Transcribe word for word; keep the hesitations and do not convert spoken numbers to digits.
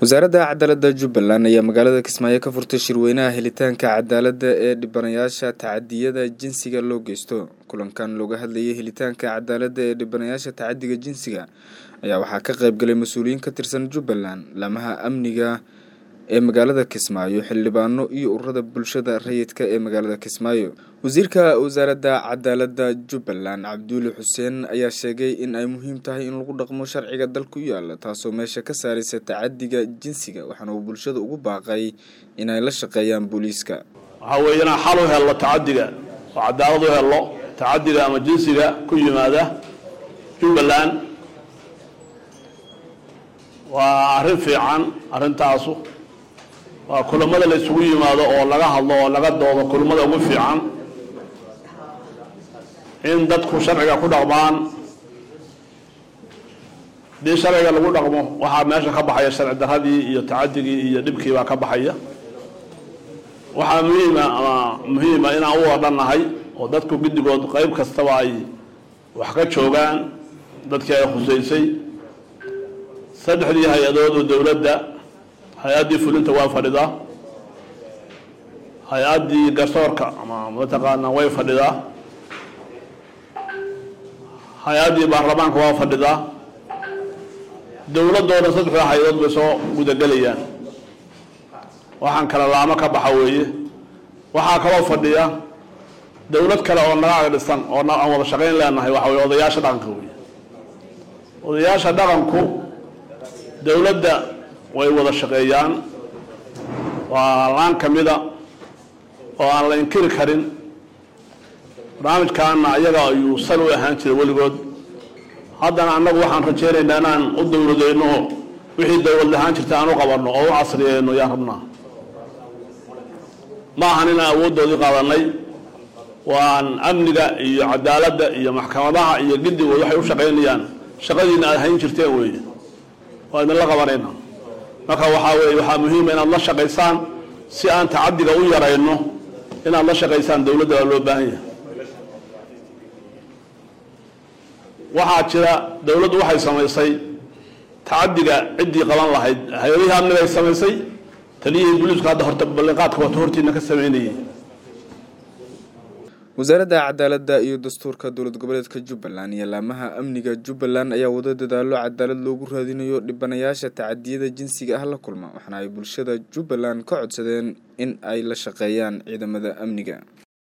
wasaaradda cadaaladda Jubbaland ayaa magaalada Kismaayo ka furtay shirweynaha helitaanka cadaaladda ee dhibanayaasha tacadiyada jinsiga loo geysto. Kulankan looga hadlayay helitaanka cadaaladda ee dhibanayaasha tacadiga jinsiga ayaa waxaa ka qayb galay mas'uuliyiin ka tirsan Jubbaland, laamaha amniga ee magaalada Kismaayo, xildhibaano iyo ururada bulshada rayidka ee magaalada Kismaayo. Wasiirka wasaaradda cadaaladda Jubbaland Cabdulle Xuseen ayaa sheegay in ay muhiim tahay in lagu dhaqmo sharciga dalka u yaala, taasoo meesha ka saaraysa tacadiga jinsiga, waxaana uu bulshada ugu baaqay in ay la shaqeeyaan booliiska. waxa weeyana xal u helo tacadiga oo cadaalad u helo tacadiga ama jinsiga ku yimaada Jubbaland waa arrin fiican. arrintaasu waa kulamada la isugu yimaado oo laga hadlo oo laga doodo kulamada ugu fiican in dadku sharciga ku dhaqmaan. dii sharciga lagu dhaqmo waxaa meesha ka baxaya sharci daradii iyo tacadigii iyo dhibkii baa ka baxaya. waxaa muhiim ah muhiim ah inaan u wadanahay oo dadku guddigood qayb kastaba ay wax ka joogaan dadkii ay khuseysay. saddexdii hay-adood oo dowladda, hay-addii fulinta waa fadhidaa, hay-addii garsoorka ama mataqaana way fadhidaa, hay-addii baarlamaanka waa fadhidaa. dowladooda saddexda hay-adood bay soo gudagelayaan. waxaan kala laamo ka baxa weeye. waxaa kaloo fadhiya dowlad kale oo naga dhisan oo aan wada shaqayn leenahay, waxa weye odayaasha dhaqanka weeye. odayaasha dhaqanku dowladda way wada shaqeeyaan. waa laan ka mida oo aan la inkiri karin. barnaamijkaana ayaga ayuu sal u ahaan jiray weligood. haddana annagu waxaan rajaynaynaa inaan u dowladeyno wixii dowlad ahaan jirta aan u qabanno oo u casriyeyno yaan rabnaa. ma ahan inaan awooddoodii qaadanay. waan amniga iyo cadaaladda iyo maxkamadaha iyo giddigood waxay u shaqaynayaan shaqadiina aad hayn jirteen weeye. waa idinla qabanayna. marka waxaa weeye waxaa muhiima inaad la shaqaysaan si aan tacadiga u yarayno. inaad la shaqaysaan dowladda waa loo baahan yahay. waxaa jira dowladdu waxay samaysay tacadiga ciddii qaban lahayd hay-adihii amniga ay samaysay. taliyihii booliisku hadda horta ballanqaadka waata hortiina ka sameynayay. wasaaradda cadaaladda iyo dastuurka dowlad goboleedka Jubbaland iyo laamaha amniga Jubbaland ayaa wada dadaalo cadaalad loogu raadinayo dhibanayaasha tacadiyada jinsiga ah la kulma, waxaana ay bulshada Jubbaland ka codsadeen in ay la shaqeeyaan ciidamada amniga.